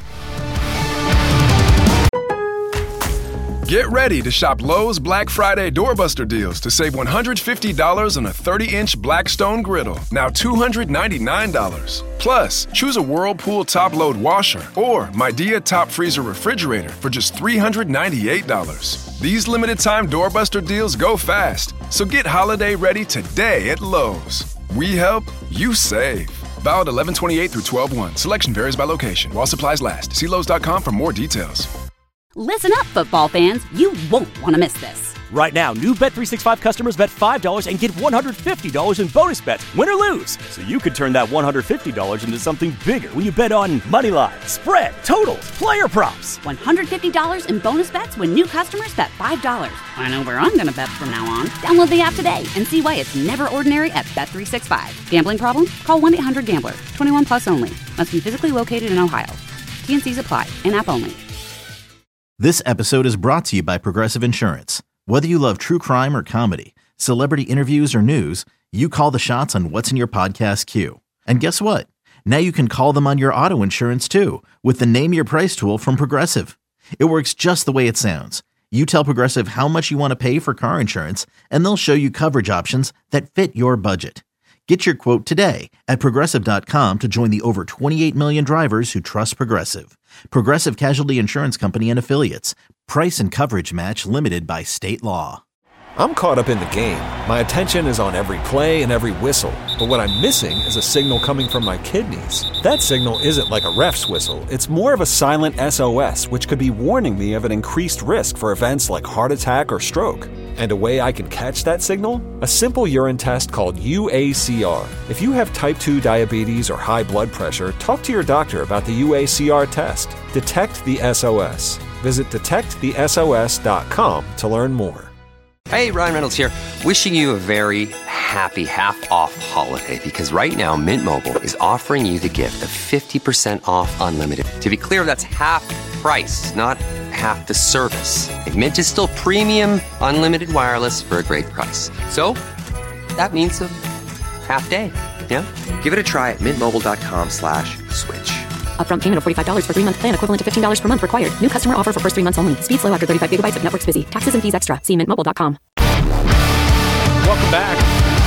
A: Get ready to shop Lowe's Black Friday Doorbuster deals to save $150 on a 30-inch Blackstone griddle, now $299. Plus, choose a Whirlpool top-load washer or Midea top freezer refrigerator for just $398. These limited-time Doorbuster deals go fast, so get holiday ready today at Lowe's. We help, you save. Valid 11/28 through 12/1. Selection varies by location. While supplies last. See Lowe's.com for more details.
B: Listen up, football fans. You won't want to miss this.
C: Right now, new Bet365 customers bet $5 and get $150 in bonus bets, win or lose. So you could turn that $150 into something bigger when you bet on money line, spread, totals, player props.
B: $150 in bonus bets when new customers bet $5. I know where I'm going to bet from now on. Download the app today and see why it's never ordinary at Bet365. Gambling problem? Call 1-800-GAMBLER. 21 plus only. Must be physically located in Ohio. T&Cs apply. In-app only.
D: This episode is brought to you by Progressive Insurance. Whether you love true crime or comedy, celebrity interviews or news, you call the shots on what's in your podcast queue. And guess what? Now you can call them on your auto insurance too with the Name Your Price tool from Progressive. It works just the way it sounds. You tell Progressive how much you want to pay for car insurance, and they'll show you coverage options that fit your budget. Get your quote today at Progressive.com to join the over 28 million drivers who trust Progressive. Progressive Casualty Insurance Company and Affiliates. Price and coverage match limited by state law.
G: I'm caught up in the game. My attention is on every play and every whistle. But what I'm missing is a signal coming from my kidneys. That signal isn't like a ref's whistle. It's more of a silent SOS, which could be warning me of an increased risk for events like heart attack or stroke. And a way I can catch that signal? A simple urine test called UACR. If you have type 2 diabetes or high blood pressure, talk to your doctor about the UACR test. Detect the SOS. Visit detectthesos.com to learn more.
H: Hey, Ryan Reynolds here, wishing you a very happy half-off holiday, because right now Mint Mobile is offering you the gift of 50% off unlimited. To be clear, that's half price, not half the service. And Mint is still premium unlimited wireless for a great price. So that means a half day, yeah? Give it a try at mintmobile.com/switch.
I: Upfront payment of $45 for 3-month plan, equivalent to $15 per month required. New customer offer for first 3 months only. Speed slow after 35 gigabytes if network's busy. Taxes and fees extra. See mintmobile.com.
E: Welcome back.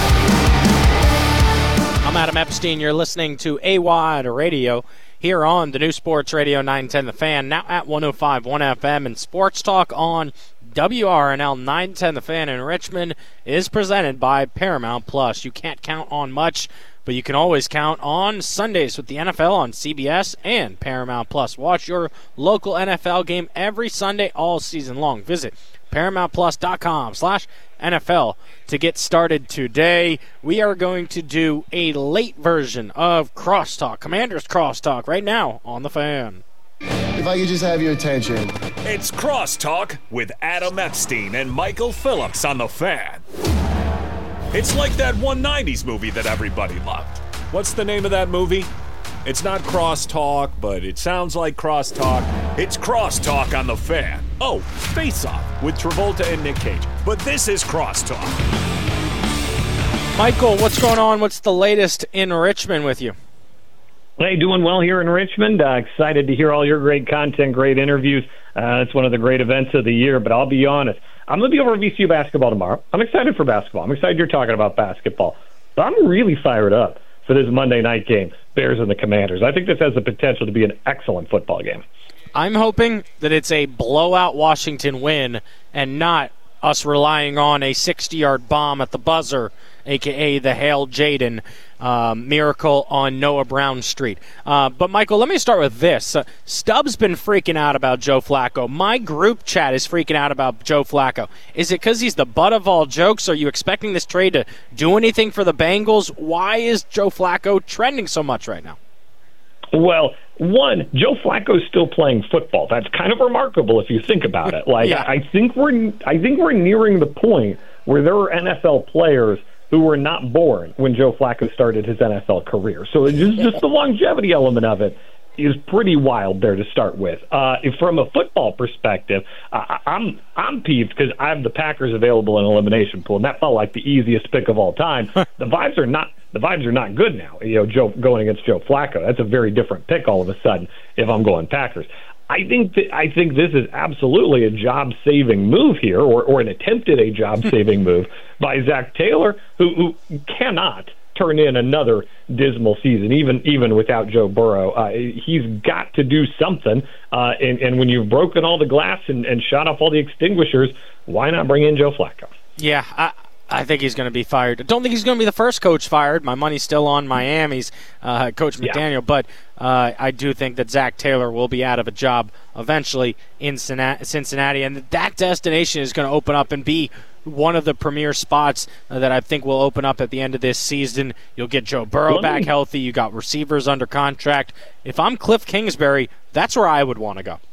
E: I'm Adam Epstein. You're listening to AWOD Radio here on the new Sports Radio 910 The Fan, now at 105.1 FM, and Sports Talk on WRNL 910 The Fan in Richmond is presented by Paramount Plus. You can't count on much, but you can always count on Sundays with the NFL on CBS and Paramount Plus. Watch your local NFL game every Sunday all season long. Visit ParamountPlus.com/NFL to get started today. We are going to do a late version of Crosstalk, Commanders Crosstalk, right now on The Fan.
N: If I could just have your attention.
O: It's Crosstalk with Adam Epstein and Michael Phillips on The Fan. It's like that 190s movie that everybody loved. What's the name of that movie? It's not Crosstalk, but it sounds like Crosstalk. It's Crosstalk on The Fan. Oh, Face Off with Travolta and Nick Cage. But this is Crosstalk.
E: Michael, what's going on? What's the latest in Richmond with you?
P: Hey, doing well here in Richmond. Excited to hear all your great content, great interviews. It's one of the great events of the year, but I'll be honest. I'm going to be over at VCU basketball tomorrow. I'm excited for basketball. I'm excited you're talking about basketball. But I'm really fired up for this Monday night game, Bears and the Commanders. I think this has the potential to be an excellent football game.
E: I'm hoping that it's a blowout Washington win and not us relying on a 60-yard bomb at the buzzer, a.k.a. the Hail Jaden miracle on Noah Brown Street. But, Michael, let me start with this. Stubbs been freaking out about Joe Flacco. My group chat is freaking out about Joe Flacco. Is it because he's the butt of all jokes? Are you expecting this trade to do anything for the Bengals? Why is Joe Flacco trending so much right now?
P: Well, one, Joe Flacco's still playing football. That's kind of remarkable if you think about it. Like, yeah. I think we're nearing the point where there are NFL players who were not born when Joe Flacco started his NFL career. So it's just the longevity element of it is pretty wild there to start with. From a football perspective, I'm peeved because I have the Packers available in elimination pool, and that felt like the easiest pick of all time. The vibes are not good now. Joe going against Joe Flacco, that's a very different pick all of a sudden if I'm going Packers. I think this is absolutely a job-saving move here, or an attempted a job-saving move by Zach Taylor, who cannot turn in another dismal season, even without Joe Burrow. He's got to do something, and when you've broken all the glass and shot off all the extinguishers, why not bring in Joe Flacco?
E: Yeah, I think he's going to be fired. I don't think he's going to be the first coach fired. My money's still on Miami's Coach McDaniel, yeah. But I do think that Zach Taylor will be out of a job eventually in Cincinnati, and that destination is going to open up and be one of the premier spots that I think will open up at the end of this season. You'll get Joe Burrow back healthy. You got receivers under contract. If I'm Cliff Kingsbury, that's where I would want to go.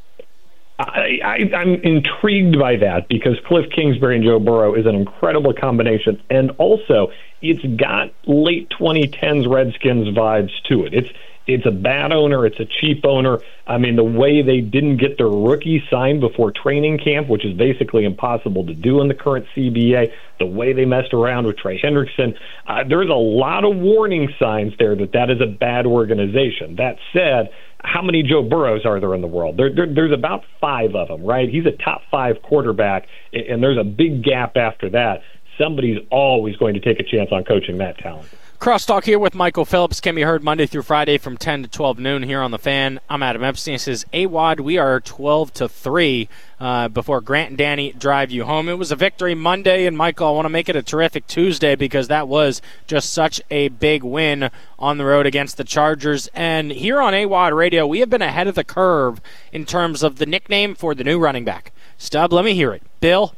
P: I'm intrigued by that because Cliff Kingsbury and Joe Burrow is an incredible combination, and also it's got late 2010s Redskins vibes to it. It's a bad owner. It's a cheap owner. I mean, the way they didn't get their rookie signed before training camp, which is basically impossible to do in the current CBA, the way they messed around with Trey Hendrickson, there's a lot of warning signs there that is a bad organization. That said, how many Joe Burrows are there in the world? There's about 5 of them, right? He's a top 5 quarterback, and there's a big gap after that. Somebody's always going to take a chance on coaching that talent.
E: Crosstalk here with Michael Phillips can be heard Monday through Friday from 10 to 12 noon here on The Fan. I'm Adam Epstein. It says, AWOD, we are 12-3 before Grant and Danny drive you home. It was a victory Monday, and Michael, I want to make it a terrific Tuesday because that was just such a big win on the road against the Chargers. And here on AWOD Radio, we have been ahead of the curve in terms of the nickname for the new running back. Stub, let me hear it. Bill.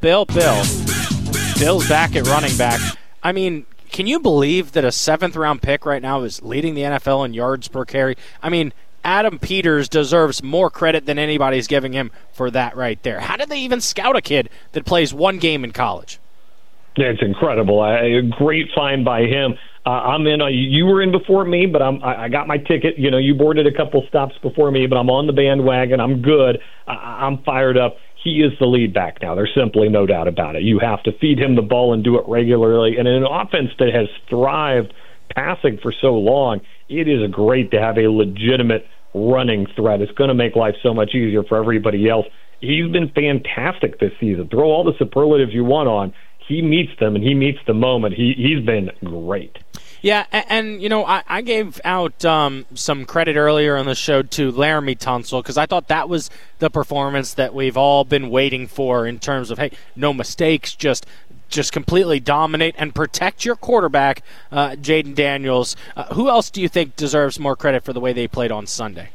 E: Bill's back at running back. I mean, can you believe that a 7th-round pick right now is leading the NFL in yards per carry? I mean, Adam Peters deserves more credit than anybody's giving him for that right there. How did they even scout a kid that plays 1 game in college?
P: Yeah, it's incredible. A great find by him. I'm in. You were in before me, but I got my ticket. You boarded a couple stops before me, but I'm on the bandwagon. I'm good. I'm fired up. He is the lead back now. There's simply no doubt about it. You have to feed him the ball and do it regularly. And in an offense that has thrived passing for so long, it is great to have a legitimate running threat. It's going to make life so much easier for everybody else. He's been fantastic this season. Throw all the superlatives you want on. He meets them, and he meets the moment. He's been great.
E: Yeah, and I gave out some credit earlier on the show to Laramie Tunsil because I thought that was the performance that we've all been waiting for in terms of, hey, no mistakes, just completely dominate and protect your quarterback, Jaden Daniels. Who else do you think deserves more credit for the way they played on Sunday?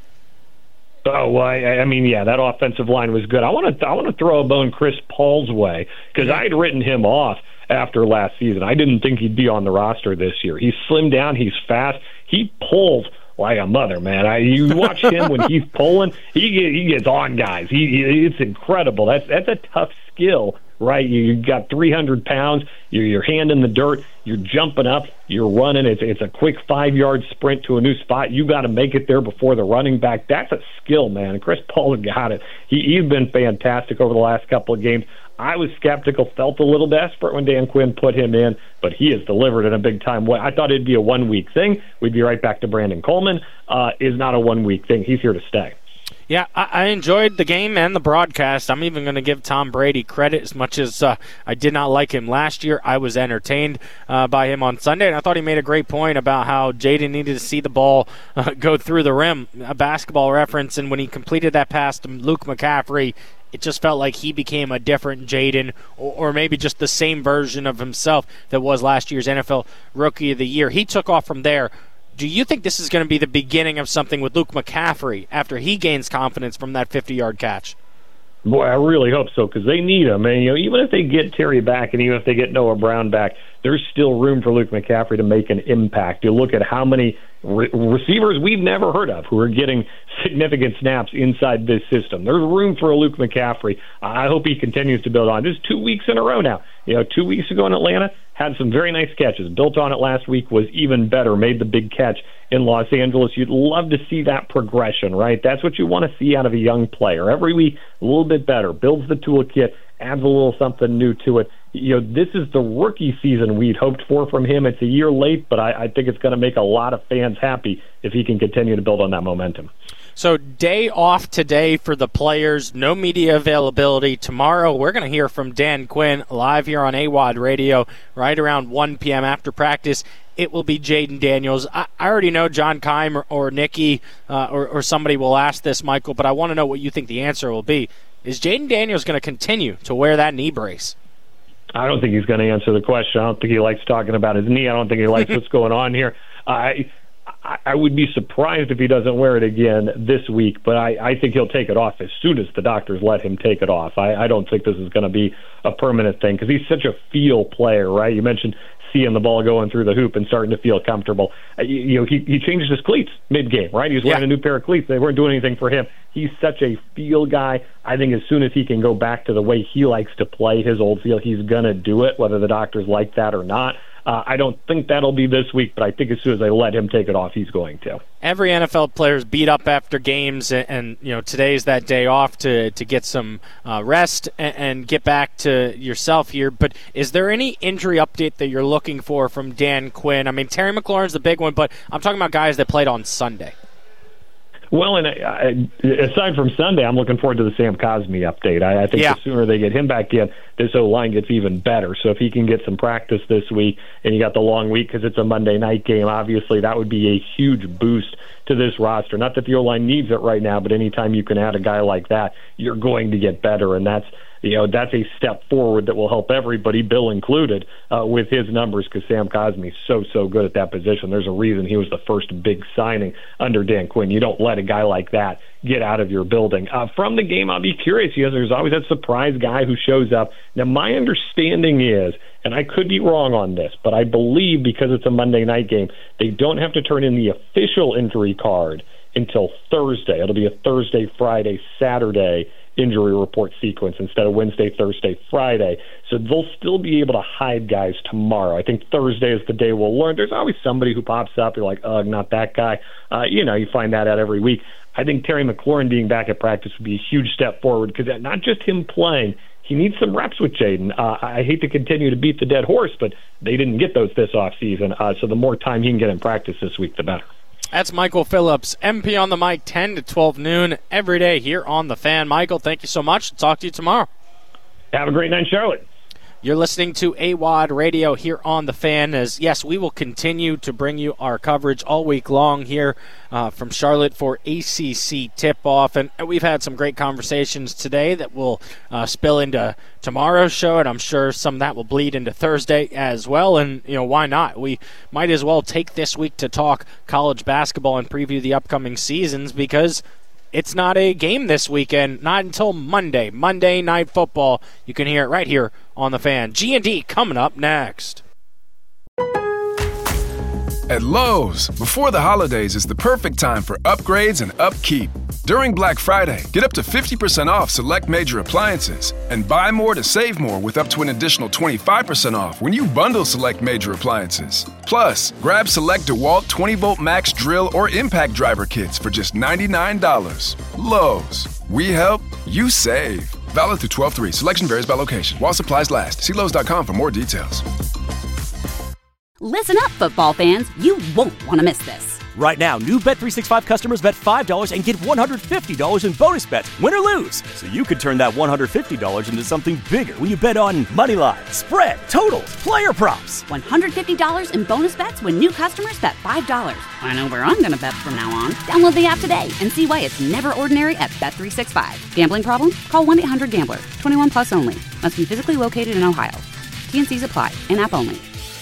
P: Oh, well, I mean, yeah, that offensive line was good. I want to throw a bone Chris Paul's way because I had written him off after last season. I didn't think he'd be on the roster this year. He's slimmed down. He's fast. He pulls like a mother, man. You watch him when he's pulling. He gets on guys. It's incredible. That's a tough skill, right? You got 300 pounds. Your hand in the dirt. You're jumping up. You're running. It's a quick 5-yard sprint to a new spot. You got to make it there before the running back. That's a skill, man. And Chris Paul has got it. He's been fantastic over the last couple of games. I was skeptical, felt a little desperate when Dan Quinn put him in, but he has delivered in a big-time way. I thought it'd be a 1-week thing. We'd be right back to Brandon Coleman. Is not a 1-week thing. He's here to stay.
E: Yeah, I enjoyed the game and the broadcast. I'm even going to give Tom Brady credit. As much as I did not like him last year, I was entertained by him on Sunday, and I thought he made a great point about how Jaden needed to see the ball go through the rim, a basketball reference, and when he completed that pass to Luke McCaffrey, it just felt like he became a different Jaden, or maybe just the same version of himself that was last year's NFL Rookie of the Year. He took off from there. Do you think this is going to be the beginning of something with Luke McCaffrey after he gains confidence from that 50-yard catch?
P: Boy, I really hope so, because they need him. And even if they get Terry back and even if they get Noah Brown back, there's still room for Luke McCaffrey to make an impact. You look at how many receivers we've never heard of who are getting significant snaps inside this system. There's room for a Luke McCaffrey. I hope he continues to build on. This is 2 weeks in a row now. 2 weeks ago in Atlanta, had some very nice catches. Built on it last week, was even better, made the big catch in Los Angeles. You'd love to see that progression, right? That's what you want to see out of a young player. Every week, a little bit better, builds the toolkit, adds a little something new to it. This is the rookie season we'd hoped for from him. It's a year late, but I think it's going to make a lot of fans happy if he can continue to build on that momentum.
E: So day off today for the players, no media availability. Tomorrow we're going to hear from Dan Quinn live here on AWOD Radio right around 1 p.m. after practice. It will be Jaden Daniels. I already know John Keim or Nikki or somebody will ask this, Michael, but I want to know what you think the answer will be. Is Jaden Daniels going to continue to wear that knee brace?
P: I don't think he's going to answer the question. I don't think he likes talking about his knee. I don't think he likes what's going on here. I would be surprised if he doesn't wear it again this week, but I think he'll take it off as soon as the doctors let him take it off. I don't think this is going to be a permanent thing because he's such a feel player, right? You mentioned seeing the ball going through the hoop and starting to feel comfortable. He changed his cleats mid-game, right? He was wearing a new pair of cleats. They weren't doing anything for him. He's such a feel guy. I think as soon as he can go back to the way he likes to play his old feel, he's going to do it, whether the doctors like that or not. I don't think that'll be this week, but I think as soon as they let him take it off, he's going to.
E: Every NFL player is beat up after games, and today's that day off to get some rest and get back to yourself here. But is there any injury update that you're looking for from Dan Quinn? I mean, Terry McLaurin's the big one, but I'm talking about guys that played on Sunday.
P: Well, and aside from Sunday, I'm looking forward to the Sam Cosmi update. I think the sooner they get him back in, this O-line gets even better. So if he can get some practice this week, and you got the long week because it's a Monday night game, obviously that would be a huge boost to this roster. Not that the O-line needs it right now, but anytime you can add a guy like that, you're going to get better, and that's a step forward that will help everybody, Bill included, with his numbers because Sam Cosmi's so good at that position. There's a reason he was the first big signing under Dan Quinn. You don't let a guy like that get out of your building. From the game, I'll be curious. There's always that surprise guy who shows up. Now, my understanding is, and I could be wrong on this, but I believe because it's a Monday night game, they don't have to turn in the official injury card until Thursday. It'll be a Thursday, Friday, Saturday injury report sequence instead of Wednesday, Thursday, Friday. So they'll still be able to hide guys tomorrow. I think Thursday is the day we'll learn. There's always somebody who pops up. You're like, not that guy. You find that out every week. I think Terry McLaurin being back at practice would be a huge step forward because not just him playing, he needs some reps with Jaden. I hate to continue to beat the dead horse, but they didn't get those this offseason. So the more time he can get in practice this week, the better.
E: That's Michael Phillips, MP on the mic, 10 to 12 noon every day here on The Fan. Michael, thank you so much. Talk to you tomorrow.
P: Have a great night, Charlotte.
E: You're listening to AWOD Radio here on The Fan. As yes, we will continue to bring you our coverage all week long here from Charlotte for ACC tip-off. And we've had some great conversations today that will spill into tomorrow's show, and I'm sure some of that will bleed into Thursday as well. And, why not? We might as well take this week to talk college basketball and preview the upcoming seasons because it's not a game this weekend, not until Monday. Monday Night Football. You can hear it right here on The Fan. G&D coming up next.
A: At Lowe's, before the holidays is the perfect time for upgrades and upkeep. During Black Friday, get up to 50% off select major appliances and buy more to save more with up to an additional 25% off when you bundle select major appliances. Plus, grab select DeWalt 20-volt max drill or impact driver kits for just $99. Lowe's, we help, you save. Valid through 12/3. Selection varies by location. While supplies last. See Lowe's.com for more details.
B: Listen up, football fans. You won't want to miss this.
C: Right now, new Bet365 customers bet $5 and get $150 in bonus bets, win or lose. So you could turn that $150 into something bigger when you bet on money line, spread, totals, player props.
B: $150 in bonus bets when new customers bet $5. I know where I'm going to bet from now on. Download the app today and see why it's never ordinary at Bet365. Gambling problem? Call 1-800-GAMBLER. 21 plus only. Must be physically located in Ohio. T&Cs apply. In-app only.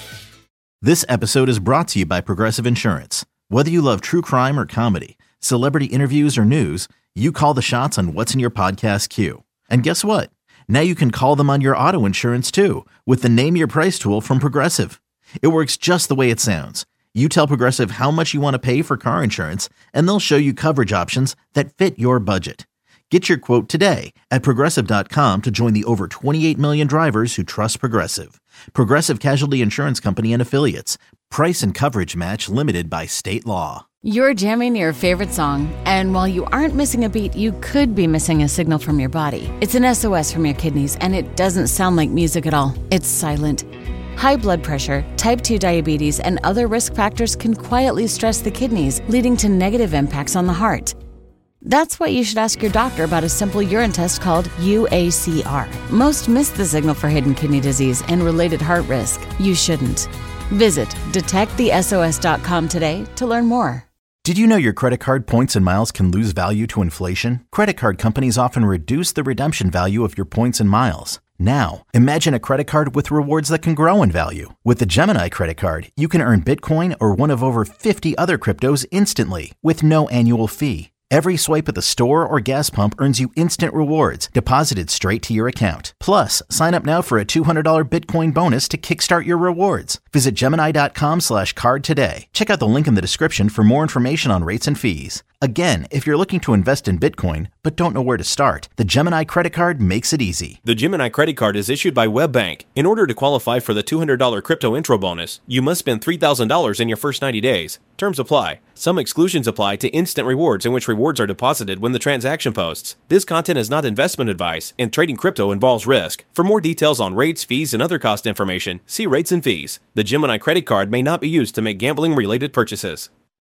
D: This episode is brought to you by Progressive Insurance. Whether you love true crime or comedy, celebrity interviews or news, you call the shots on what's in your podcast queue. And guess what? Now you can call them on your auto insurance too with the Name Your Price tool from Progressive. It works just the way it sounds. You tell Progressive how much you want to pay for car insurance, and they'll show you coverage options that fit your budget. Get your quote today at Progressive.com to join the over 28 million drivers who trust Progressive. Progressive Casualty Insurance Company and Affiliates. Price and coverage match limited by state law.
Q: You're jamming your favorite song, and while you aren't missing a beat, you could be missing a signal from your body. It's an SOS from your kidneys, and it doesn't sound like music at all. It's silent. High blood pressure, type 2 diabetes, and other risk factors can quietly stress the kidneys, leading to negative impacts on the heart. That's why you should ask your doctor about a simple urine test called UACR. Most miss the signal for hidden kidney disease and related heart risk. You shouldn't. Visit detectthesos.com today to learn more.
D: Did you know your credit card points and miles can lose value to inflation? Credit card companies often reduce the redemption value of your points and miles. Now, imagine a credit card with rewards that can grow in value. With the Gemini credit card, you can earn Bitcoin or one of over 50 other cryptos instantly with no annual fee. Every swipe at the store or gas pump earns you instant rewards deposited straight to your account. Plus, sign up now for a $200 Bitcoin bonus to kickstart your rewards. Visit Gemini.com/card today. Check out the link in the description for more information on rates and fees. Again, if you're looking to invest in Bitcoin but don't know where to start, the Gemini credit card makes it easy.
R: The Gemini credit card is issued by WebBank. In order to qualify for the $200 crypto intro bonus, you must spend $3,000 in your first 90 days. Terms apply. Some exclusions apply to instant rewards, in which rewards are deposited when the transaction posts. This content is not investment advice, and trading crypto involves risk. For more details on rates, fees, and other cost information, see rates and fees. The Gemini credit card may not be used to make gambling-related purchases.